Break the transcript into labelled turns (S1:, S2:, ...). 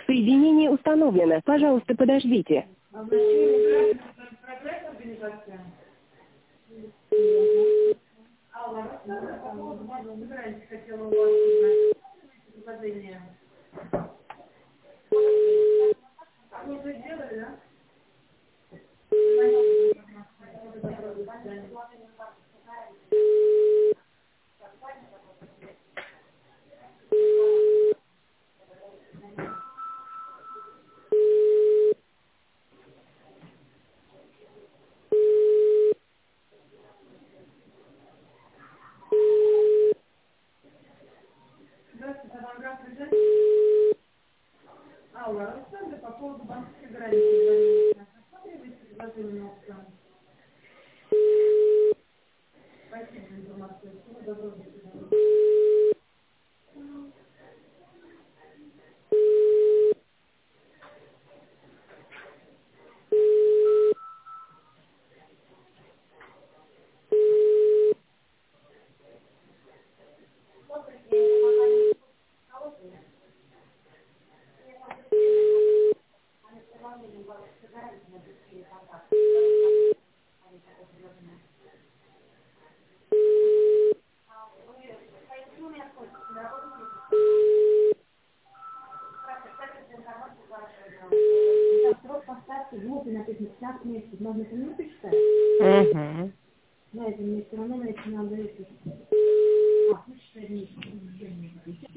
S1: Соединение установлено. Пожалуйста, подождите.
S2: Прогресс организация. Алла, по поводу вашего собирания хотела у вас узнать предложение. Вы уже сделали, да? Здравствуйте, Авангард, Алла, Александр, по поводу банковской гарантии. Рассмотрели предложение на аукцион? Спасибо за информацию. Всего доброго. Срок поставки глупый написано 15 месяцев. Можно это не почитать?
S1: Угу.
S2: На этом мне все равно на это надо это. А, ну, 4 месяца.